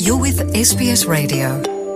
You're with SBS Radio.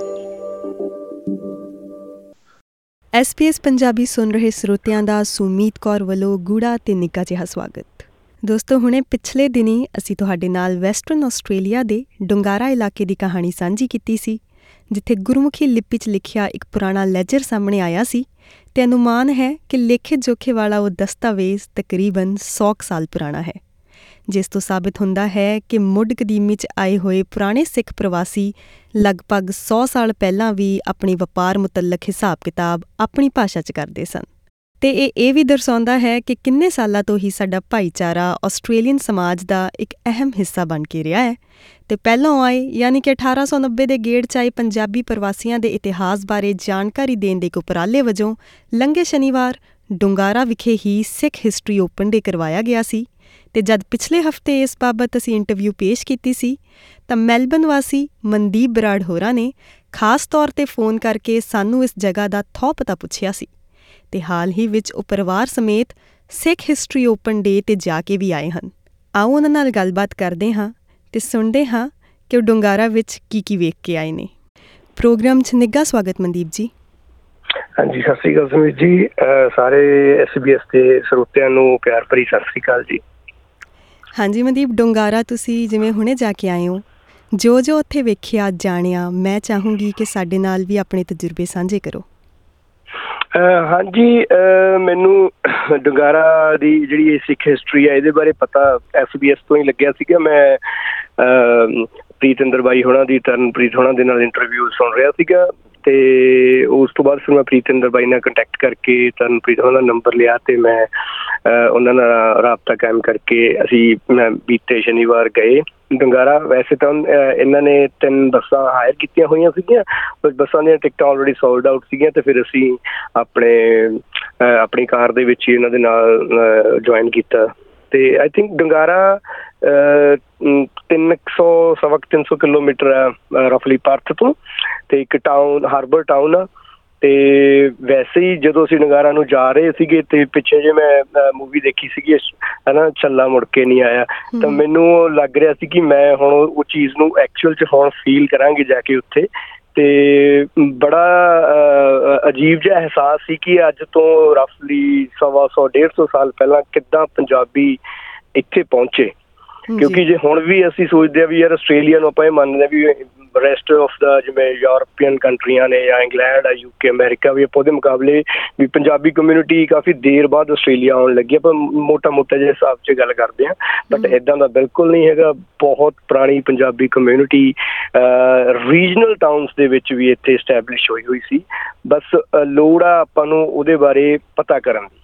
SBS Punjabi ਸੁਣ ਰਹੇ ਸਰੋਤਿਆਂ ਦਾ ਸੁਮੀਤ ਕੌਰ ਵੱਲੋਂ ਗੂੜਾ ਤੇ ਨਿੱਘਾ ਜਿਹਾ ਸਵਾਗਤ। ਦੋਸਤੋ, ਹੁਣੇ ਪਿਛਲੇ ਦਿਨੀ ਅਸੀਂ ਤੁਹਾਡੇ ਨਾਲ ਵੈਸਟਰਨ ਆਸਟ੍ਰੇਲੀਆ ਦੇ ਡੁੰਗਾਰਾ ਇਲਾਕੇ ਦੀ ਕਹਾਣੀ ਸਾਂਝੀ ਕੀਤੀ ਸੀ, ਜਿੱਥੇ ਗੁਰਮੁਖੀ ਲਿਪੀ 'ਚ ਲਿਖਿਆ ਇੱਕ ਪੁਰਾਣਾ ਲੈਜਰ ਸਾਹਮਣੇ ਆਇਆ ਸੀ ਤੇ ਅਨੁਮਾਨ ਹੈ ਕਿ ਲੇਖੇ ਜੋਖੇ ਵਾਲਾ ਉਹ ਦਸਤਾਵੇਜ਼ ਤਕਰੀਬਨ 100 ਸਾਲ ਪੁਰਾਣਾ ਹੈ, ਜਿਸ ਤੋਂ ਸਾਬਿਤ ਹੁੰਦਾ ਹੈ ਕਿ ਮੁੱਢ ਕਦੀਮੀ 'ਚ ਆਏ ਹੋਏ ਪੁਰਾਣੇ ਸਿੱਖ ਪ੍ਰਵਾਸੀ ਲਗਭਗ 100 ਸਾਲ ਪਹਿਲਾਂ ਵੀ ਆਪਣੀ ਵਪਾਰ ਮੁਤੱਲਕ ਹਿਸਾਬ ਕਿਤਾਬ ਆਪਣੀ ਭਾਸ਼ਾ 'ਚ ਕਰਦੇ ਸਨ। ਅਤੇ ਇਹ ਵੀ ਦਰਸਾਉਂਦਾ ਹੈ ਕਿ ਕਿੰਨੇ ਸਾਲਾਂ ਤੋਂ ਹੀ ਸਾਡਾ ਭਾਈਚਾਰਾ ਆਸਟ੍ਰੇਲੀਅਨ ਸਮਾਜ ਦਾ ਇੱਕ ਅਹਿਮ ਹਿੱਸਾ ਬਣ ਕੇ ਰਿਹਾ ਹੈ। ਅਤੇ ਪਹਿਲਾਂ ਆਏ ਯਾਨੀ ਕਿ 1890 ਦੇ ਗੇੜ 'ਚ ਆਏ ਪੰਜਾਬੀ ਪ੍ਰਵਾਸੀਆਂ ਦੇ ਇਤਿਹਾਸ ਬਾਰੇ ਜਾਣਕਾਰੀ ਦੇਣ ਦੇ ਇੱਕ ਉਪਰਾਲੇ ਵਜੋਂ ਲੰਘੇ ਸ਼ਨੀਵਾਰ ਡੁੰਗਾਰਾ ਵਿਖੇ ਹੀ ਸਿੱਖ ਹਿਸਟਰੀ ਓਪਨ ਡੇ ਕਰਵਾਇਆ ਗਿਆ ਸੀ। ਅਤੇ ਜਦ ਪਿਛਲੇ ਹਫ਼ਤੇ ਇਸ ਬਾਬਤ ਅਸੀਂ ਇੰਟਰਵਿਊ ਪੇਸ਼ ਕੀਤੀ ਸੀ ਤਾਂ ਮੈਲਬਨ ਵਾਸੀ ਮਨਦੀਪ ਬਰਾੜ ਹੋਰਾਂ ਨੇ ਖਾਸ ਤੌਰ 'ਤੇ ਫੋਨ ਕਰਕੇ ਸਾਨੂੰ ਇਸ ਜਗ੍ਹਾ ਦਾ ਥਹੁ ਪਤਾ ਪੁੱਛਿਆ ਸੀ ਅਤੇ ਹਾਲ ਹੀ ਵਿੱਚ ਉਹ ਪਰਿਵਾਰ ਸਮੇਤ ਸਿੱਖ ਹਿਸਟਰੀ ਓਪਨ ਡੇ 'ਤੇ ਜਾ ਕੇ ਵੀ ਆਏ ਹਨ। ਆਓ ਉਹਨਾਂ ਨਾਲ ਗੱਲਬਾਤ ਕਰਦੇ ਹਾਂ ਅਤੇ ਸੁਣਦੇ ਹਾਂ ਕਿ ਉਹ ਡੁੰਗਾਰਾ ਵਿੱਚ ਕੀ ਵੇਖ ਕੇ ਆਏ ਨੇ। ਪ੍ਰੋਗਰਾਮ 'ਚ ਨਿੱਘਾ ਸਵਾਗਤ ਮਨਦੀਪ ਜੀ। ਹਾਂਜੀ, ਸਤਿ ਸ਼੍ਰੀ ਅਕਾਲ ਸੁਮੀਤ ਜੀ। ਸਾਰੇ SBS ਦੇ ਸਰੋਤਿਆਂ ਨੂੰ ਪਿਆਰ ਭਰੀ ਸਤਿ ਸ਼੍ਰੀ ਅਕਾਲ ਜੀ। ਹਾਂਜੀ ਮਨਦੀਪ, ਡੁੰਗਾਰਾ ਤੁਸੀਂ ਜਿਵੇਂ ਹੁਣੇ ਜਾ ਕੇ ਆਏ ਹੋ, ਜੋ ਉੱਥੇ ਵੇਖਿਆ ਜਾਣਿਆ, ਮੈਂ ਚਾਹੂੰਗੀ ਕਿ ਸਾਡੇ ਨਾਲ ਵੀ ਆਪਣੇ ਤਜਰਬੇ ਸਾਂਝੇ ਕਰੋ। ਹਾਂਜੀ, ਮੈਨੂੰ ਡੁੰਗਾਰਾ ਦੀ ਜਿਹੜੀ ਇਹ ਸਿੱਖ ਹਿਸਟਰੀ ਹੈ ਇਹਦੇ ਬਾਰੇ ਪਤਾ SBS ਤੋਂ ਹੀ ਲੱਗਿਆ ਸੀਗਾ। ਮੈਂ ਪ੍ਰੀਤਿੰਦਰ ਬਾਈ ਹੋਣਾ ਦੀ, ਤਰਨਪ੍ਰੀਤ ਹੋਣਾ ਦੇ ਨਾਲ ਇੰਟਰਵਿਊ ਸੁਣ ਰਿਹਾ ਸੀਗਾ ਅਤੇ ਉਸ ਤੋਂ ਬਾਅਦ ਫਿਰ ਮੈਂ ਪ੍ਰੀਤਿੰਦਰ ਬਾਈ ਨਾਲ ਕੰਟੈਕਟ ਕਰਕੇ ਤਰਨਪ੍ਰੀਤ ਹੋਣਾ ਦਾ ਨੰਬਰ ਲਿਆ ਅਤੇ ਮੈਂ ਉਹਨਾਂ ਨਾਲ ਰਾਬਤਾ ਕਾਇਮ ਕਰਕੇ ਮੈਂ ਬੀਤੇ ਸ਼ਨੀਵਾਰ ਗਏ ਡੁੰਗਾਰਾ। ਵੈਸੇ ਤਾਂ ਇਹਨਾਂ ਨੇ 3 ਬੱਸਾਂ ਹਾਇਰ ਕੀਤੀਆਂ ਹੋਈਆਂ ਸੀਗੀਆਂ, ਬੱਸਾਂ ਦੀਆਂ ਟਿਕਟਾਂ ਆਲਰੇਡੀ ਸੋਲਡ ਆਊਟ ਸੀਗੀਆਂ ਅਤੇ ਫਿਰ ਅਸੀਂ ਆਪਣੀ ਕਾਰ ਦੇ ਵਿੱਚ ਹੀ ਇਹਨਾਂ ਦੇ ਨਾਲ ਜੁਆਇਨ ਕੀਤਾ। ਅਤੇ ਆਈ ਥਿੰਕ ਡੁੰਗਾਰਾ 300 ਕਿਲੋਮੀਟਰ ਹੈ ਰਫਲੀ ਪਰਥ ਤੋਂ, ਅਤੇ ਇੱਕ ਹਾਰਬਰ ਟਾਊਨ ਆ। ਅਤੇ ਵੈਸੇ ਹੀ ਜਦੋਂ ਅਸੀਂ ਡੁੰਗਾਰਾ ਨੂੰ ਜਾ ਰਹੇ ਸੀਗੇ ਅਤੇ ਪਿੱਛੇ ਜੇ ਮੈਂ ਮੂਵੀ ਦੇਖੀ ਸੀਗੀ ਹੈ ਨਾ, ਛੱਲਾ ਮੁੜ ਕੇ ਨਹੀਂ ਆਇਆ, ਤਾਂ ਮੈਨੂੰ ਲੱਗ ਰਿਹਾ ਸੀ ਕਿ ਮੈਂ ਹੁਣ ਉਹ ਚੀਜ਼ ਨੂੰ ਐਕਚੁਅਲ 'ਚ ਹੁਣ ਫੀਲ ਕਰਾਂਗੇ ਜਾ ਕੇ ਉੱਥੇ। ਅਤੇ ਬੜਾ ਅਜੀਬ ਜਿਹਾ ਅਹਿਸਾਸ ਸੀ ਕਿ ਅੱਜ ਤੋਂ ਰਫਲੀ 100-150 ਸਾਲ ਪਹਿਲਾਂ ਕਿੱਦਾਂ ਪੰਜਾਬੀ ਇੱਥੇ ਪਹੁੰਚੇ। ਕਿਉਂਕਿ ਜੇ ਹੁਣ ਵੀ ਅਸੀਂ ਸੋਚਦੇ ਹਾਂ ਵੀ ਯਾਰ ਆਸਟ੍ਰੇਲੀਆ ਨੂੰ ਆਪਾਂ ਇਹ ਮੰਨਦੇ ਹਾਂ ਵੀ ਰੈਸਟ ਆਫ ਦਾ ਜਿਵੇਂ ਯੂਰਪੀਅਨ ਕੰਟਰੀਆਂ ਨੇ ਜਾਂ ਇੰਗਲੈਂਡ ਆ, UK, ਅਮੈਰੀਕਾ ਵੀ ਆਪਾਂ ਉਹਦੇ ਮੁਕਾਬਲੇ ਵੀ ਪੰਜਾਬੀ ਕਮਿਊਨਿਟੀ ਕਾਫੀ ਦੇਰ ਬਾਅਦ ਆਸਟ੍ਰੇਲੀਆ ਆਉਣ ਲੱਗੀ। ਆਪਾਂ ਮੋਟਾ ਜਿਹੇ ਹਿਸਾਬ 'ਚ ਗੱਲ ਕਰਦੇ ਹਾਂ, ਬਟ ਇੱਦਾਂ ਦਾ ਬਿਲਕੁਲ ਨਹੀਂ ਹੈਗਾ। ਬਹੁਤ ਪੁਰਾਣੀ ਪੰਜਾਬੀ ਕਮਿਊਨਿਟੀ ਰੀਜਨਲ ਟਾਊਨਸ ਦੇ ਵਿੱਚ ਵੀ ਇੱਥੇ ਇਸਟੈਬਲਿਸ਼ ਹੋਈ ਸੀ। ਬਸ ਲੋੜ ਆ ਆਪਾਂ ਨੂੰ ਉਹਦੇ ਬਾਰੇ ਪਤਾ ਕਰਨ ਦੀ।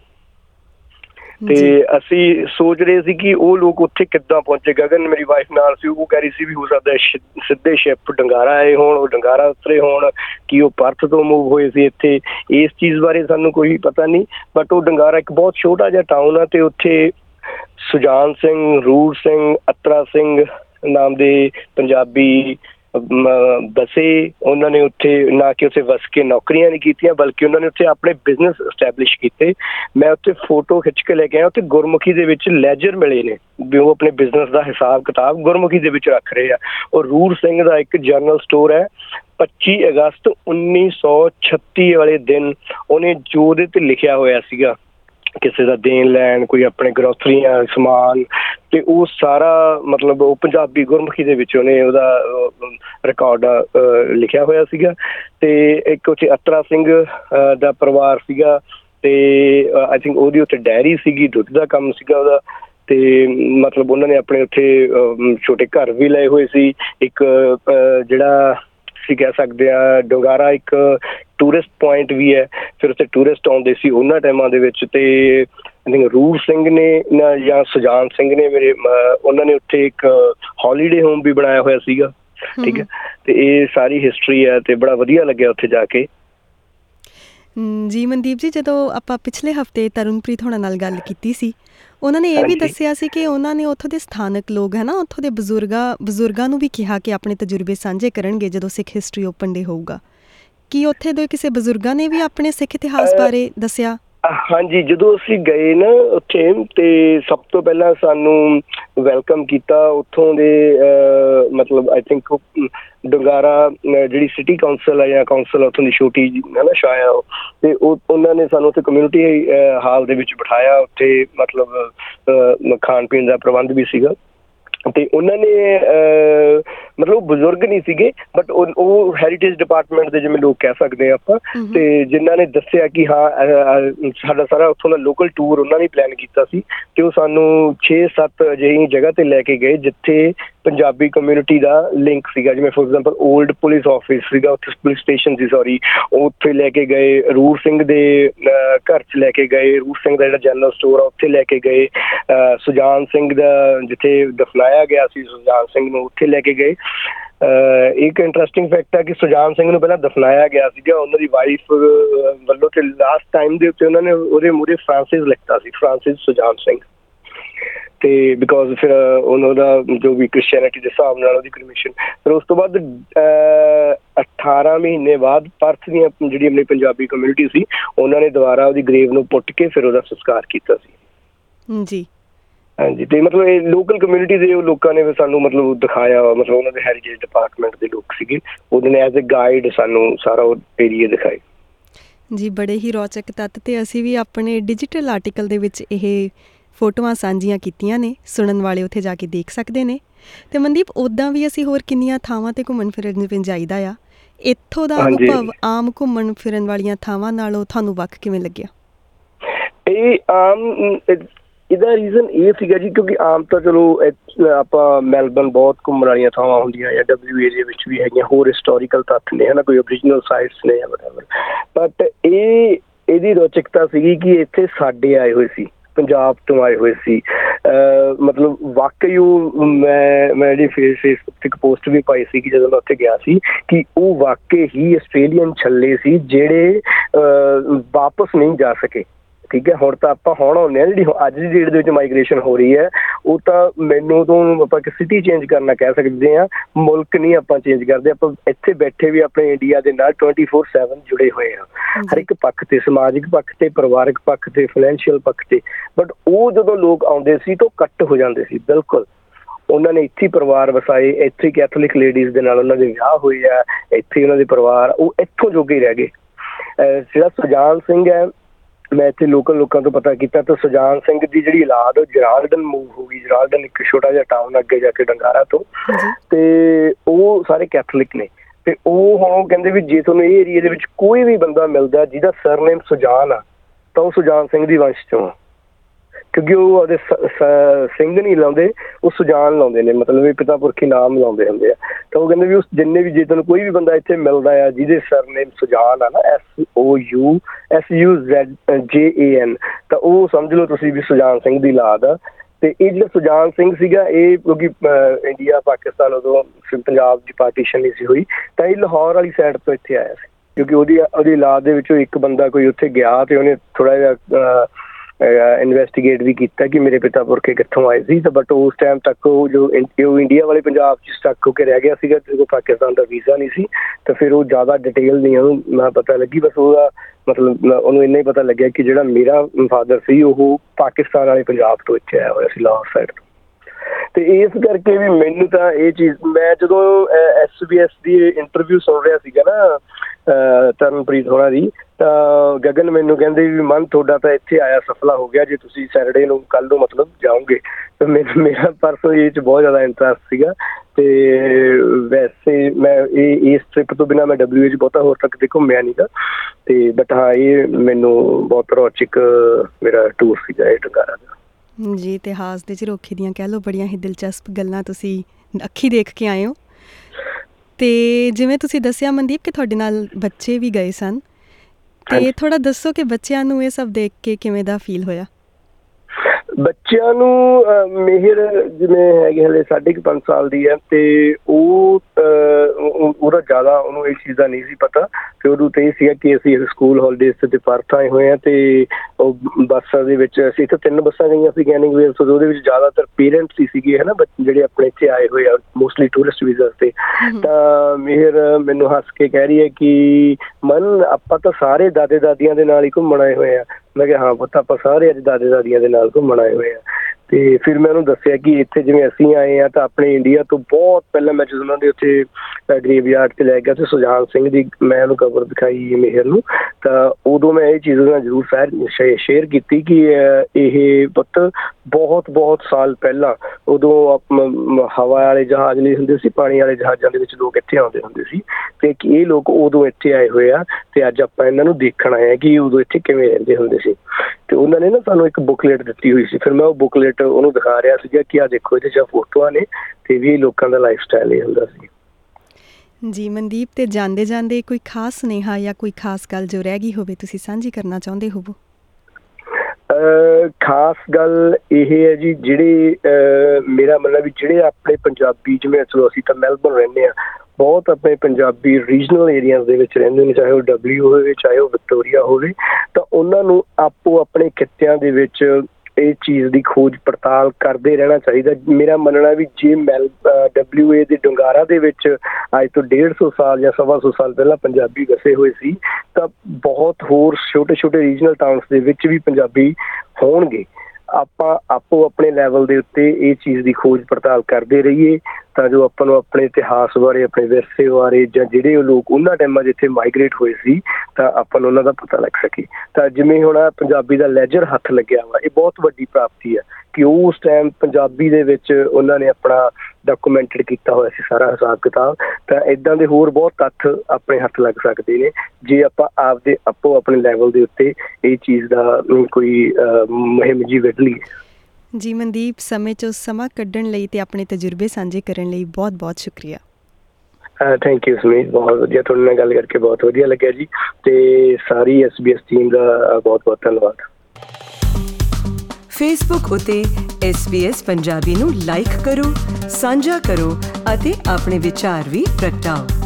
ਅਤੇ ਅਸੀਂ ਸੋਚ ਰਹੇ ਸੀ ਕਿ ਉਹ ਲੋਕ ਉੱਥੇ ਕਿੱਦਾਂ ਪਹੁੰਚੇ। ਗਗਨ ਮੇਰੀ ਵਾਈਫ ਨਾਲ ਸੀ, ਉਹ ਕਹਿ ਰਹੀ ਸੀ ਵੀ ਹੋ ਸਕਦਾ ਸਿੱਧੇ ਸ਼ਿਪ ਡੁੰਗਾਰਾ ਆਏ ਹੋਣ, ਉਹ ਡੁੰਗਾਰਾ ਉਤਰੇ ਹੋਣ, ਕਿ ਉਹ ਪਰਥ ਤੋਂ ਮੂਵ ਹੋਏ ਸੀ ਇੱਥੇ। ਇਸ ਚੀਜ਼ ਬਾਰੇ ਸਾਨੂੰ ਕੋਈ ਪਤਾ ਨਹੀਂ, ਬਟ ਉਹ ਡੁੰਗਾਰਾ ਇੱਕ ਬਹੁਤ ਛੋਟਾ ਜਿਹਾ ਟਾਊਨ ਆ ਅਤੇ ਉੱਥੇ ਸੁਜਾਨ ਸਿੰਘ, ਰੂੜ ਸਿੰਘ, ਅਤਰਾ ਸਿੰਘ ਨਾਮ ਦੇ ਪੰਜਾਬੀ ਬਸੇ। ਉਹਨਾਂ ਨੇ ਉੱਥੇ ਨਾ ਕਿ ਉੱਥੇ ਵਸ ਕੇ ਨੌਕਰੀਆਂ ਨਹੀਂ ਕੀਤੀਆਂ, ਬਲਕਿ ਉਹਨਾਂ ਨੇ ਉੱਥੇ ਆਪਣੇ ਬਿਜ਼ਨਸ ਐਸਟੈਬਲਿਸ਼ ਕੀਤੇ। ਮੈਂ ਉੱਥੇ ਫੋਟੋ ਖਿੱਚ ਕੇ ਲੈ ਕੇ ਆਇਆ। ਉੱਥੇ ਗੁਰਮੁਖੀ ਦੇ ਵਿੱਚ ਲੈਜਰ ਮਿਲੇ ਨੇ ਵੀ ਉਹ ਆਪਣੇ ਬਿਜ਼ਨਸ ਦਾ ਹਿਸਾਬ ਕਿਤਾਬ ਗੁਰਮੁਖੀ ਦੇ ਵਿੱਚ ਰੱਖ ਰਹੇ ਆ। ਉਹ ਰੂੜ ਸਿੰਘ ਦਾ ਇੱਕ ਜਰਨਲ ਸਟੋਰ ਹੈ। 25 ਅਗਸਤ 1936 ਵਾਲੇ ਦਿਨ ਉਹਨੇ ਜੋ ਉਹਦੇ 'ਤੇ ਲਿਖਿਆ ਹੋਇਆ ਸੀਗਾ, ਕਿਸੇ ਦਾ ਦੇਣ ਲੈਣ, ਕੋਈ ਆਪਣੇ ਗਰੋਸਰੀਆਂ ਸਮਾਨ, ਅਤੇ ਉਹ ਸਾਰਾ ਮਤਲਬ ਉਹ ਪੰਜਾਬੀ ਗੁਰਮੁਖੀ ਦੇ ਵਿੱਚ ਉਹਨੇ ਉਹਦਾ ਰਿਕਾਰਡ ਲਿਖਿਆ ਹੋਇਆ ਸੀਗਾ। ਅਤੇ ਇੱਕ ਉੱਥੇ ਅਤਰਾ ਸਿੰਘ ਦਾ ਪਰਿਵਾਰ ਸੀਗਾ ਅਤੇ ਆਈ ਥਿੰਕ ਉਹਦੀ ਉੱਥੇ ਡਾਇਰੀ ਸੀਗੀ, ਦੁੱਧ ਦਾ ਕੰਮ ਸੀਗਾ ਉਹਦਾ। ਅਤੇ ਮਤਲਬ ਉਹਨਾਂ ਨੇ ਆਪਣੇ ਉੱਥੇ ਛੋਟੇ ਘਰ ਵੀ ਲਏ ਹੋਏ ਸੀ। ਇੱਕ ਜਿਹੜਾ ਅਸੀਂ ਕਹਿ ਸਕਦੇ ਹਾਂ ਡੁੰਗਾਰਾ ਇੱਕ ਟੂਰਿਸਟ ਪੁਆਇੰਟ ਵੀ ਹੈ, ਫਿਰ ਉੱਥੇ ਟੂਰਿਸਟ ਆਉਂਦੇ ਸੀ ਉਹਨਾਂ ਟਾਈਮਾਂ ਦੇ ਵਿੱਚ। ਅਤੇ ਆਈ ਥਿੰਕ ਰੂੜ ਸਿੰਘ ਨੇ ਜਾਂ ਸੁਜਾਨ ਸਿੰਘ ਨੇ ਉਹਨਾਂ ਨੇ ਉੱਥੇ ਇੱਕ ਹੌਲੀਡੇ ਹੋਮ ਵੀ ਬਣਾਇਆ ਹੋਇਆ ਸੀਗਾ। ਠੀਕ ਹੈ, ਅਤੇ ਇਹ ਸਾਰੀ ਹਿਸਟਰੀ ਹੈ ਅਤੇ ਬੜਾ ਵਧੀਆ ਲੱਗਿਆ ਉੱਥੇ ਜਾ ਕੇ। ਜੀ ਮਨਦੀਪ ਜੀ, ਜਦੋਂ ਆਪਾਂ ਪਿਛਲੇ ਹਫ਼ਤੇ ਤਰਨਪ੍ਰੀਤ ਹੋਣਾ ਨਾਲ ਗੱਲ ਕੀਤੀ ਸੀ, ਉਹਨਾਂ ਨੇ ਇਹ ਵੀ ਦੱਸਿਆ ਸੀ ਕਿ ਉਹਨਾਂ ਨੇ ਉੱਥੋਂ ਦੇ ਸਥਾਨਕ ਲੋਕ ਹੈ ਨਾ, ਉੱਥੋਂ ਦੇ ਬਜ਼ੁਰਗਾਂ ਨੂੰ ਵੀ ਕਿਹਾ ਕਿ ਆਪਣੇ ਤਜਰਬੇ ਸਾਂਝੇ ਕਰਨਗੇ ਜਦੋਂ ਸਿੱਖ ਹਿਸਟਰੀ ਓਪਨ ਡੇ ਹੋਊਗਾ। ਕੀ ਉੱਥੇ ਦੇ ਕਿਸੇ ਬਜ਼ੁਰਗਾਂ ਨੇ ਵੀ ਆਪਣੇ ਸਿੱਖ ਇਤਿਹਾਸ ਬਾਰੇ ਦੱਸਿਆ? ਹਾਂਜੀ, ਜਦੋਂ ਅਸੀਂ ਗਏ ਨਾ ਉੱਥੇ ਤੇ ਸਭ ਤੋਂ ਪਹਿਲਾਂ ਸਾਨੂੰ ਵੈਲਕਮ ਕੀਤਾ ਉੱਥੋਂ ਦੇ ਮਤਲਬ ਆਈ ਥਿੰਕ ਡੰਗਾਰਾ ਜਿਹੜੀ ਸਿਟੀ ਕਾਊਂਸਲ ਹੈ ਜਾਂ ਕਾਊਂਸਲ ਉੱਥੋਂ ਦੀ ਛੋਟੀ ਹੈ ਨਾ ਸ਼ਾਇਆ ਤੇ ਉਹਨਾਂ ਨੇ ਸਾਨੂੰ ਉੱਥੇ ਕਮਿਊਨਿਟੀ ਹਾਲ ਦੇ ਵਿੱਚ ਬਿਠਾਇਆ। ਉੱਥੇ ਮਤਲਬ ਖਾਣ ਪੀਣ ਦਾ ਪ੍ਰਬੰਧ ਵੀ ਸੀਗਾ ਤੇ ਉਹਨਾਂ ਨੇ ਮਤਲਬ ਬਜ਼ੁਰਗ ਨਹੀਂ ਸੀਗੇ ਬਟ ਉਹ ਹੈਰੀਟੇਜ ਡਿਪਾਰਟਮੈਂਟ ਦੇ ਜਿਵੇਂ ਲੋਕ ਕਹਿ ਸਕਦੇ ਹਾਂ ਆਪਾਂ, ਤੇ ਜਿਨ੍ਹਾਂ ਨੇ ਦੱਸਿਆ ਕਿ ਹਾਂ ਸਾਡਾ ਸਾਰਾ ਉੱਥੋਂ ਦਾ ਲੋਕਲ ਟੂਰ ਉਹਨਾਂ ਨੇ ਪਲਾਨ ਕੀਤਾ ਸੀ ਤੇ ਉਹ ਸਾਨੂੰ 6-7 ਅਜਿਹੀ ਜਗ੍ਹਾ ਤੇ ਲੈ ਕੇ ਗਏ ਜਿੱਥੇ ਪੰਜਾਬੀ ਕਮਿਊਨਿਟੀ ਦਾ ਲਿੰਕ ਸੀਗਾ। ਜਿਵੇਂ for example old police office ਸੀਗਾ, ਉੱਥੇ ਪੁਲਿਸ ਸਟੇਸ਼ਨ ਸੀ ਸੌਰੀ, ਉੱਥੇ ਲੈ ਕੇ ਗਏ। ਰੂਪ ਸਿੰਘ ਦੇ ਘਰ 'ਚ ਲੈ ਕੇ ਗਏ, ਰੂਪ ਸਿੰਘ ਦਾ ਜਿਹੜਾ ਜਨਰਲ ਸਟੋਰ ਆ ਉੱਥੇ ਲੈ ਕੇ ਗਏ। ਸੁਜਾਨ ਸਿੰਘ ਦਾ ਜਿੱਥੇ ਦਫਨਾਇਆ ਗਿਆ ਸੀ ਸੁਜਾਨ ਸਿੰਘ ਨੂੰ ਉੱਥੇ ਲੈ ਕੇ ਗਏ। ਇੱਕ ਇੰਟਰਸਟਿੰਗ ਫੈਕਟ ਹੈ ਕਿ ਸੁਜਾਨ ਸਿੰਘ ਨੂੰ ਪਹਿਲਾਂ ਦਫਨਾਇਆ ਗਿਆ ਸੀਗਾ ਉਹਨਾਂ ਦੀ ਵਾਈਫ ਵੱਲੋਂ ਤੇ ਲਾਸਟ ਟਾਈਮ ਦੇ ਉੱਤੇ ਉਹਨਾਂ ਨੇ ਉਹਦੇ ਮੂਹਰੇ ਫਰਾਂਸਿਸ ਲਿਖਤਾ ਸੀ, ਫਰਾਂਸਿਸ ਸੁਜਾਨ ਸਿੰਘ, ਤੇ ਬਿਕੋਜ਼ ਫਿਰ ਉਹਨਾਂ ਦਾ ਜੋ ਵੀ ਕ੍ਰਿਸਚੈਨਿਟੀ ਦੇ ਹਿਸਾਬ ਨਾਲ ਉਹਦੀ ਕ੍ਰਿਮੇਸ਼ਨ। ਫਿਰ ਉਸ ਤੋਂ ਬਾਅਦ 18 ਮਹੀਨੇ ਬਾਅਦ ਪਰਥ ਦੀਆਂ ਜਿਹੜੀ ਆਪਣੀ ਪੰਜਾਬੀ ਕਮਿਊਨਿਟੀ ਸੀ ਉਹਨਾਂ ਨੇ ਦੁਬਾਰਾ ਉਹਦੀ ਗ੍ਰੇਵ ਨੂੰ ਪੁੱਟ ਕੇ ਫਿਰ ਉਹਦਾ ਸੰਸਕਾਰ ਕੀਤਾ ਸੀ ਜੀ। ਹਾਂਜੀ, ਤੇ ਮਤਲਬ ਇਹ ਲੋਕਲ ਕਮਿਊਨਿਟੀ ਦੇ ਲੋਕਾਂ ਨੇ ਸਾਨੂੰ ਮਤਲਬ ਦਿਖਾਇਆ, ਮਤਲਬ ਉਹਨਾਂ ਦੇ ਹੈਰੀਟੇਜ ਡਿਪਾਰਟਮੈਂਟ ਦੇ ਲੋਕ ਸੀਗੇ, ਉਹਨਾਂ ਨੇ ਐਜ਼ ਏ ਗਾਈਡ ਸਾਨੂੰ ਸਾਰਾ ਉਹ ਏਰੀਆ ਦਿਖਾਏ ਜੀ। ਬੜੇ ਹੀ ਰੌਚਕ ਤੱਤ, ਤੇ ਅਸੀਂ ਵੀ ਆਪਣੇ ਡਿਜੀਟਲ ਆਰਟੀਕਲ ਦੇ ਵਿੱਚ ਇਹ ਫੋਟੋਆਂ ਸਾਂਝੀਆਂ ਕੀਤੀਆਂ ਨੇ, ਸੁਣਨ ਵਾਲੇ ਉੱਥੇ ਜਾ ਕੇ ਦੇਖ ਸਕਦੇ ਨੇ। ਤੇ ਮਨਦੀਪ, ਉੱਦਾਂ ਵੀ ਅਸੀਂ ਹੋਰ ਕਿੰਨੀਆਂ ਥਾਵਾਂ 'ਤੇ ਘੁੰਮਣ ਫਿਰਨ ਵੀ ਜਾਈਦਾ ਆ, ਇੱਥੋਂ ਦਾ ਅਨੁਭਵ ਆਮ ਘੁੰਮਣ ਫਿਰਨ ਵਾਲੀਆਂ ਥਾਵਾਂ ਨਾਲੋਂ ਤੁਹਾਨੂੰ ਵੱਖ ਕਿਵੇਂ ਲੱਗਿਆ? ਇਹ ਆਮ ਇਹਦਾ ਰੀਜ਼ਨ ਇਹ ਸੀਗਾ ਜੀ ਕਿਉਂਕਿ ਆਮ ਤਾਂ ਚਲੋ ਆਪਾਂ ਮੈਲਬਰਨ ਬਹੁਤ ਘੁੰਮਣ ਵਾਲੀਆਂ ਥਾਵਾਂ ਹੁੰਦੀਆਂ ਜਾਂ ਡਬਲਿਊ ਏਰੀਏ ਵਿੱਚ ਵੀ ਹੈਗੀਆਂ, ਹੋਰ ਹਿਸਟੋਰੀਕਲ ਤੱਥ ਨੇ ਹੈ ਨਾ, ਕੋਈ ਓਰੀਜਨਲ ਸਾਈਟਸ ਨੇ ਜਾਂ ਵਟਐਵਰ, ਬਟ ਇਹਦੀ ਰੌਚਕਤਾ ਸੀਗੀ ਕਿ ਇੱਥੇ ਸਾਡੇ ਆਏ ਹੋਏ ਸੀ, ਪੰਜਾਬ ਤੋਂ ਆਏ ਹੋਏ ਸੀ। ਮਤਲਬ ਵਾਕਈ ਉਹ ਮੈਂ ਜਿਹੜੀ ਫੇਸਬੁੱਕ 'ਤੇ ਇੱਕ ਪੋਸਟ ਵੀ ਪਾਈ ਸੀ ਕਿ ਜਦੋਂ ਮੈਂ ਉੱਥੇ ਗਿਆ ਸੀ ਕਿ ਉਹ ਵਾਕਈ ਹੀ ਆਸਟ੍ਰੇਲੀਅਨ ਛੱਲੇ ਸੀ ਜਿਹੜੇ ਵਾਪਸ ਨਹੀਂ ਜਾ ਸਕੇ। ਠੀਕ ਹੈ, ਹੁਣ ਤਾਂ ਆਪਾਂ ਹੁਣ ਆਉਂਦੇ ਹਾਂ, ਜਿਹੜੀ ਅੱਜ ਦੀ ਡੇਟ ਦੇ ਵਿੱਚ ਮਾਈਗ੍ਰੇਸ਼ਨ ਹੋ ਰਹੀ ਹੈ ਉਹ ਤਾਂ ਮੈਨੂੰ ਤੋਂ ਆਪਾਂ ਇੱਕ ਸਿਟੀ ਚੇਂਜ ਕਰਨਾ ਕਹਿ ਸਕਦੇ ਹਾਂ, ਮੁਲਕ ਨਹੀਂ ਆਪਾਂ ਚੇਂਜ ਕਰਦੇ। ਆਪਾਂ ਇੱਥੇ ਬੈਠੇ ਵੀ ਆਪਣੇ ਇੰਡੀਆ ਦੇ ਨਾਲ 24/7 ਜੁੜੇ ਹੋਏ ਹਾਂ, ਹਰ ਇੱਕ ਪੱਖ ਤੇ, ਸਮਾਜਿਕ ਪੱਖ ਤੇ, ਪਰਿਵਾਰਕ ਪੱਖ ਤੇ, ਫਾਈਨੈਂਸ਼ੀਅਲ ਪੱਖ ਤੇ। ਬਟ ਉਹ ਜਦੋਂ ਲੋਕ ਆਉਂਦੇ ਸੀ ਤਾਂ ਕੱਟ ਹੋ ਜਾਂਦੇ ਸੀ ਬਿਲਕੁਲ। ਉਹਨਾਂ ਨੇ ਇੱਥੇ ਪਰਿਵਾਰ ਵਸਾਏ, ਇੱਥੇ ਕੈਥੋਲਿਕ ਲੇਡੀਜ਼ ਦੇ ਨਾਲ ਉਹਨਾਂ ਦੇ ਵਿਆਹ ਹੋਏ ਆ, ਇੱਥੇ ਉਹਨਾਂ ਦੇ ਪਰਿਵਾਰ ਉਹ ਇੱਥੋਂ ਜੋਗੇ ਰਹਿ ਗਏ। ਜਿਹੜਾ ਸੁਜਾਨ ਸਿੰਘ ਹੈ, ਮੈਂ ਇੱਥੇ ਲੋਕਲ ਲੋਕਾਂ ਤੋਂ ਪਤਾ ਕੀਤਾ ਤਾਂ ਸੁਜਾਨ ਸਿੰਘ ਦੀ ਜਿਹੜੀ ਔਲਾਦ ਉਹ ਜਰਾਲਡਨ ਮੂਵ ਹੋ ਗਈ। ਜਰਾਲਡਨ ਇੱਕ ਛੋਟਾ ਜਿਹਾ ਟਾਊਨ ਅੱਗੇ ਜਾ ਕੇ ਡੰਗਾਰਾ ਤੋਂ, ਤੇ ਉਹ ਸਾਰੇ ਕੈਥੋਲਿਕ ਨੇ। ਤੇ ਉਹ ਹੁਣ ਉਹ ਕਹਿੰਦੇ ਵੀ ਜੇ ਤੁਹਾਨੂੰ ਇਹ ਏਰੀਏ ਦੇ ਵਿੱਚ ਕੋਈ ਵੀ ਬੰਦਾ ਮਿਲਦਾ ਜਿਹਦਾ ਸਰਨੇਮ ਸੁਜਾਨ ਆ ਤਾਂ ਉਹ ਸੁਜਾਨ ਸਿੰਘ ਦੀ ਵੰਸ਼ ਚੋਂ ਆ, ਕਿਉਂਕਿ ਉਹ ਉਹਦੇ ਸਿੰਘ ਨਹੀਂ ਲਾਉਂਦੇ, ਉਹ ਸੁਜਾਨ ਲਾਉਂਦੇ ਨੇ, ਮਤਲਬ ਇਹ ਪਿਤਾ ਪੁਰਖੀ ਨਾਮ ਲਾਉਂਦੇ ਹੁੰਦੇ ਆ। ਤਾਂ ਉਹ ਕਹਿੰਦੇ ਵੀ ਉਸ ਜਿੰਨੇ ਵੀ ਜੇ ਤੁਹਾਨੂੰ ਕੋਈ ਵੀ ਬੰਦਾ ਇੱਥੇ ਮਿਲਦਾ ਆ ਜਿਹਦੇ ਸਰਨੇਮ ਸੁਜਾਨ ਆ ਨਾ, SOUZJAN, ਤਾਂ ਉਹ ਸਮਝ ਲਓ ਤੁਸੀਂ ਵੀ ਸੁਜਾਨ ਸਿੰਘ ਦੀ ਔਲਾਦ ਆ। ਤੇ ਇਹ ਜਿਹੜਾ ਸੁਜਾਨ ਸਿੰਘ ਸੀਗਾ ਇਹ ਕਿਉਂਕਿ ਇੰਡੀਆ ਪਾਕਿਸਤਾਨ ਉਦੋਂ ਪੰਜਾਬ ਦੀ ਪਾਰਟੀਸ਼ਨ ਨਹੀਂ ਸੀ ਹੋਈ, ਤਾਂ ਇਹ ਲਾਹੌਰ ਵਾਲੀ ਸਾਈਡ ਤੋਂ ਇੱਥੇ ਆਇਆ ਸੀ, ਕਿਉਂਕਿ ਉਹਦੀ ਔਲਾਦ ਦੇ ਵਿੱਚੋਂ ਇੱਕ ਬੰਦਾ ਕੋਈ ਉੱਥੇ ਗਿਆ ਤੇ ਉਹਨੇ ਥੋੜ੍ਹਾ ਜਿਹਾ ਇਨਵੈਸਟੀਗੇਟ ਵੀ ਕੀਤਾ ਕਿ ਮੇਰੇ ਪਿਤਾ ਪੁਰਖੇ ਕਿੱਥੋਂ ਆਏ ਸੀ। ਤਾਂ ਬਟ ਉਸ ਟਾਈਮ ਤੱਕ ਉਹ ਜੋ ਇੰਡੀਆ ਵਾਲੇ ਪੰਜਾਬ 'ਚ ਸਟੱਕ ਹੋ ਕੇ ਰਹਿ ਗਿਆ ਸੀਗਾ, ਜਿਹਦੇ ਕੋਲ ਪਾਕਿਸਤਾਨ ਦਾ ਵੀਜ਼ਾ ਨਹੀਂ ਸੀ। ਤਾਂ ਫਿਰ ਉਹ ਜ਼ਿਆਦਾ ਡਿਟੇਲ ਨਹੀਂ ਉਹਨੂੰ ਨਾ ਪਤਾ ਲੱਗੀ, ਬਸ ਉਹਦਾ ਮਤਲਬ ਉਹਨੂੰ ਇੰਨਾ ਹੀ ਪਤਾ ਲੱਗਿਆ ਕਿ ਜਿਹੜਾ ਮੇਰਾ ਫਾਦਰ ਸੀ ਉਹ ਪਾਕਿਸਤਾਨ ਵਾਲੇ ਪੰਜਾਬ ਤੋਂ ਇੱਥੇ ਆਇਆ ਹੋਇਆ ਸੀ, ਲਾਹੌਰ ਸਾਈਡ ਤੋਂ। ਤੇ ਇਸ ਕਰਕੇ ਵੀ ਮੈਨੂੰ ਤਾਂ ਇਹ ਚੀਜ਼, ਮੈਂ ਜਦੋਂ SBS ਦੀ ਇੰਟਰਵਿਊ ਸੁਣ ਰਿਹਾ ਸੀਗਾ ਨਾ ਤਰਨਪ੍ਰੀਤ ਹੋਣਾ ਦੀ, ਤਾਂ ਗਗਨ ਮੈਨੂੰ ਕਹਿੰਦੇ ਵੀ ਮਨ ਤੁਹਾਡਾ ਤਾਂ ਇੱਥੇ ਆਇਆ ਸਫਲਾ ਹੋ ਗਿਆ ਜੇ ਤੁਸੀਂ ਸੈਟਰਡੇ ਨੂੰ ਕੱਲ੍ਹ ਨੂੰ ਮਤਲਬ ਜਾਓਗੇ। ਤਾਂ ਮੇਰਾ ਪਰਸਨਲੀ ਇਹ 'ਚ ਬਹੁਤ ਜ਼ਿਆਦਾ ਇੰਟਰਸਟ ਸੀਗਾ। ਤੇ ਵੈਸੇ ਮੈਂ ਇਸ ਟ੍ਰਿਪ ਤੋਂ ਬਿਨਾਂ ਮੈਂ WA 'ਚ ਬਹੁਤਾ ਹੋਰ ਤੱਕ ਤੇ ਘੁੰਮਿਆ ਨਹੀਂ ਗਾ, ਤੇ ਬਟ ਹਾਂ ਇਹ ਮੈਨੂੰ ਬਹੁਤ ਰੌਚਕ ਮੇਰਾ ਟੂਰ ਸੀਗਾ ਇਹ ਡੰਗਾਰਾ ਦਾ ਜੀ। ਇਤਿਹਾਸ ਦੇ ਝਰੋਖੇ ਦੀਆਂ ਕਹਿ ਲਓ ਬੜੀਆਂ ਹੀ ਦਿਲਚਸਪ ਗੱਲਾਂ ਤੁਸੀਂ ਅੱਖੀਂ ਦੇਖ ਕੇ ਆਏ ਹੋ। ਤੇ ਜਿਵੇਂ ਤੁਸੀਂ ਦੱਸਿਆ ਮਨਦੀਪ ਕਿ ਤੁਹਾਡੇ ਨਾਲ ਬੱਚੇ ਵੀ ਗਏ ਸਨ, ਤੇ ਥੋੜ੍ਹਾ ਦੱਸੋ ਕਿ ਬੱਚਿਆਂ ਨੂੰ ਇਹ ਸਭ ਦੇਖ ਕੇ ਕਿਵੇਂ ਦਾ ਫੀਲ ਹੋਇਆ? ਬੱਚਿਆਂ ਨੂੰ ਮੇਹਰ ਜਿਵੇਂ ਹੈਗੇ ਹਲੇ 5.5 ਸਾਲ ਦੀ ਹੈ, ਤੇ ਉਹ ਉਹਦਾ ਜ਼ਿਆਦਾ ਉਹਨੂੰ ਇਸ ਚੀਜ਼ ਦਾ ਨਹੀਂ ਸੀ ਪਤਾ। ਤੇ ਉਦੋਂ ਤੇ ਇਹ ਸੀਗਾ ਕਿ ਅਸੀਂ ਸਕੂਲ ਹੌਲੀਡੇਜ਼ ਤੇ ਪਰਥ ਆਏ ਹੋਏ ਹਾਂ, ਤੇ ਉਹ ਬੱਸਾਂ ਦੇ ਵਿੱਚ ਅਸੀਂ ਇੱਥੇ 3 ਬੱਸਾਂ ਗਈਆਂ ਸੀ ਕੈਨਿੰਗ ਵੇਲਸ, ਉਹਦੇ ਵਿੱਚ ਜ਼ਿਆਦਾਤਰ ਪੇਰੈਂਟਸ ਹੀ ਸੀਗੇ, ਹੈ ਨਾ, ਜਿਹੜੇ ਆਪਣੇ ਇੱਥੇ ਆਏ ਹੋਏ ਆ ਮੋਸਟਲੀ ਟੂਰਿਸਟ ਵੀਜ਼ਾ ਤੇ। ਤਾਂ ਮਿਹਰ ਮੈਨੂੰ ਹੱਸ ਕੇ ਕਹਿ ਰਹੀ ਹੈ ਕਿ ਮਨ ਆਪਾਂ ਤਾਂ ਸਾਰੇ ਦਾਦੇ ਦਾਦੀਆਂ ਦੇ ਨਾਲ ਹੀ ਘੁੰਮਣ ਆਏ ਹੋਏ ਆ। ਮੈਂ ਕਿਹਾ ਹਾਂ ਪੁੱਤ, ਆਪਾਂ ਸਾਰੇ ਅੱਜ ਦਾਦੇ ਦਾਦੀਆਂ ਦੇ ਨਾਲ ਘੁੰਮਣ ਆਏ ਹੋਏ ਆ। ਤੇ ਫਿਰ ਮੈਂ ਉਹਨੂੰ ਦੱਸਿਆ ਕਿ ਇੱਥੇ ਜਿਵੇਂ ਅਸੀਂ ਆਏ ਹਾਂ ਤਾਂ ਆਪਣੇ ਇੰਡੀਆ ਤੋਂ ਬਹੁਤ ਪਹਿਲਾਂ ਮੈਂ ਜਦੋਂ ਉਹਨਾਂ ਦੇ ਉੱਥੇ ਗ੍ਰੇਵ ਯਾਰਡ 'ਤੇ ਲੈ ਗਿਆ ਤੇ ਸੁਜਾਨ ਸਿੰਘ ਦੀ ਮੈਂ ਉਹਨੂੰ ਕਬਰ ਦਿਖਾਈ ਮਿਹਰ ਨੂੰ, ਤਾਂ ਉਦੋਂ ਮੈਂ ਇਹ ਚੀਜ਼ ਨਾਲ ਜ਼ਰੂਰ ਸ਼ੇਅਰ ਕੀਤੀ ਕਿ ਇਹ ਪੁੱਤ ਬਹੁਤ ਬਹੁਤ ਸਾਲ ਪਹਿਲਾਂ ਉਦੋਂ ਹਵਾ ਵਾਲੇ ਜਹਾਜ਼ ਨਹੀਂ ਹੁੰਦੇ ਸੀ, ਪਾਣੀ ਵਾਲੇ ਜਹਾਜ਼ਾਂ ਦੇ ਵਿੱਚ ਲੋਕ ਇੱਥੇ ਆਉਂਦੇ ਹੁੰਦੇ ਸੀ, ਤੇ ਇਹ ਲੋਕ ਉਦੋਂ ਇੱਥੇ ਆਏ ਹੋਏ ਆ ਤੇ ਅੱਜ ਆਪਾਂ ਇਹਨਾਂ ਨੂੰ ਦੇਖਣ ਆਏ ਆ ਕਿ ਉਦੋਂ ਇੱਥੇ ਕਿਵੇਂ ਰਹਿੰਦੇ ਹੁੰਦੇ ਸੀ। ਤੇ ਉਹਨਾਂ ਨੇ ਨਾ ਸਾਨੂੰ ਇੱਕ ਬੁੱਕਲੇਟ ਦਿੱਤੀ ਹੋਈ ਸੀ। ਫਿਰ ਮੈਂ ਉਹ ਬੁੱਕਲੇਟ ਉਹਨੂੰ ਦਿਖਾ ਰਿਹਾ ਸੀਗਾ ਕਿ ਆਹ ਦੇਖੋ ਇਹਦੇ 'ਚ ਫੋਟੋਆਂ ਨੇ ਤੇ ਵੀ ਲੋਕਾਂ ਦਾ ਲਾਈਫ ਸਟਾਈਲ ਇਹ ਹੁੰਦਾ ਸੀ। ਜੀ ਮਨਦੀਪ, ਤੇ ਜਾਂਦੇ ਜਾਂਦੇ ਕੋਈ ਖਾਸ ਸੁਨੇਹਾ ਜਾਂ ਕੋਈ ਖਾਸ ਗੱਲ ਜੋ ਰਹਿ ਗਈ ਹੋਵੇ ਤੁਸੀਂ ਸਾਂਝੀ ਕਰਨਾ ਚਾਹੁੰਦੇ ਹੋਵੋ? ਖਾਸ ਗੱਲ ਇਹ ਹੈ ਜੀ, ਜਿਹੜੇ ਮੇਰਾ ਮਤਲਬ ਵੀ ਜਿਹੜੇ ਆਪਣੇ ਪੰਜਾਬੀ, ਜਿਵੇਂ ਚਲੋ ਅਸੀਂ ਤਾਂ ਮੈਲਬਰਨ ਰਹਿੰਦੇ ਹਾਂ, ਬਹੁਤ ਆਪਣੇ ਪੰਜਾਬੀ ਰੀਜਨਲ ਏਰੀਆਜ਼ ਦੇ ਵਿੱਚ ਰਹਿੰਦੇ ਨੇ, ਚਾਹੇ ਉਹ ਡਬਲਿਊ ਹੋਵੇ ਚਾਹੇ ਉਹ ਵਿਕਟੋਰੀਆ ਹੋਵੇ, ਤਾਂ ਉਹਨਾਂ ਨੂੰ ਆਪੋ ਆਪਣੇ ਖਿੱਤਿਆਂ ਦੇ ਵਿੱਚ ਇਹ ਚੀਜ਼ ਦੀ ਖੋਜ ਪੜਤਾਲ ਕਰਦੇ ਰਹਿਣਾ ਚਾਹੀਦਾ। ਮੇਰਾ ਮੰਨਣਾ ਵੀ ਜੇ WA ਦੇ ਡੁੰਗਾਰਾ ਦੇ ਵਿੱਚ ਅੱਜ ਤੋਂ 150 ਸਾਲ ਜਾਂ 125 ਸਾਲ ਪਹਿਲਾਂ ਪੰਜਾਬੀ ਵਸੇ ਹੋਏ ਸੀ, ਤਾਂ ਬਹੁਤ ਹੋਰ ਛੋਟੇ ਛੋਟੇ ਰੀਜਨਲ ਟਾਊਨਸ ਦੇ ਵਿੱਚ ਵੀ ਪੰਜਾਬੀ ਹੋਣਗੇ। ਆਪਾਂ ਆਪੋ ਆਪਣੇ ਲੈਵਲ ਦੇ ਉੱਤੇ ਇਹ ਚੀਜ਼ ਦੀ ਖੋਜ ਪੜਤਾਲ ਕਰਦੇ ਰਹੀਏ, ਤਾਂ ਜੋ ਆਪਾਂ ਨੂੰ ਆਪਣੇ ਇਤਿਹਾਸ ਬਾਰੇ, ਆਪਣੇ ਵਿਰਸੇ ਬਾਰੇ, ਜਾਂ ਜਿਹੜੇ ਲੋਕ ਉਹਨਾਂ ਟਾਈਮਾਂ ਜਿੱਥੇ ਮਾਈਗ੍ਰੇਟ ਹੋਏ ਸੀ, ਤਾਂ ਆਪਾਂ ਨੂੰ ਉਹਨਾਂ ਦਾ ਪਤਾ ਲੱਗ ਸਕੇ। ਤਾਂ ਜਿਵੇਂ ਹੁਣ ਪੰਜਾਬੀ ਦਾ ਲੈਜਰ ਹੱਥ ਲੱਗਿਆ ਵਾ, ਇਹ ਬਹੁਤ ਵੱਡੀ ਪ੍ਰਾਪਤੀ ਹੈ ਕਿ ਉਸ ਟਾਈਮ ਪੰਜਾਬੀ ਦੇ ਵਿੱਚ ਉਹਨਾਂ ਨੇ ਆਪਣਾ ਡਾਕੂਮੈਂਟਡ ਕੀਤਾ ਹੋਇਆ ਸੀ ਸਾਰਾ ਹਿਸਾਬ ਕਿਤਾਬ। ਤਾਂ ਇੱਦਾਂ ਦੇ ਹੋਰ ਬਹੁਤ ਤੱਥ ਆਪਣੇ ਹੱਥ ਲੱਗ ਸਕਦੇ ਨੇ ਜੇ ਆਪਾਂ ਆਪਦੇ ਆਪੋ ਆਪਣੇ ਲੈਵਲ ਦੇ ਉੱਤੇ ਇਹ ਚੀਜ਼ ਦਾ ਕੋਈ ਮੁਹਿੰਮ ਜੀ ਵਿੱਢ ਲਈਏ। ਜੀ ਮਨਦੀਪ, ਸਮੇਂ 'ਚੋਂ ਸਮਾਂ ਕੱਢਣ ਲਈ ਤੇ ਆਪਣੇ ਤਜਰਬੇ ਸਾਂਝੇ ਕਰਨ ਲਈ ਬਹੁਤ ਬਹੁਤ ਸ਼ੁਕਰੀਆ। ਥੈਂਕ ਯੂ ਸੁਮੀਤ, ਬਹੁਤ ਵਧੀਆ, ਤੁਹਾਡੇ ਨਾਲ ਗੱਲ ਕਰਕੇ ਬਹੁਤ ਵਧੀਆ ਲੱਗਿਆ ਜੀ, ਤੇ ਸਾਰੀ SBS ਟੀਮ ਦਾ ਬਹੁਤ ਬਹੁਤ ਧੰਨਵਾਦ। ਫੇਸਬੁੱਕ ਉਤੇ SBS ਪੰਜਾਬੀ ਨੂੰ ਲਾਈਕ ਕਰੋ, ਸਾਂਝਾ ਕਰੋ ਅਤੇ ਆਪਣੇ ਵਿਚਾਰ ਵੀ ਪ੍ਰਗਟਾਓ।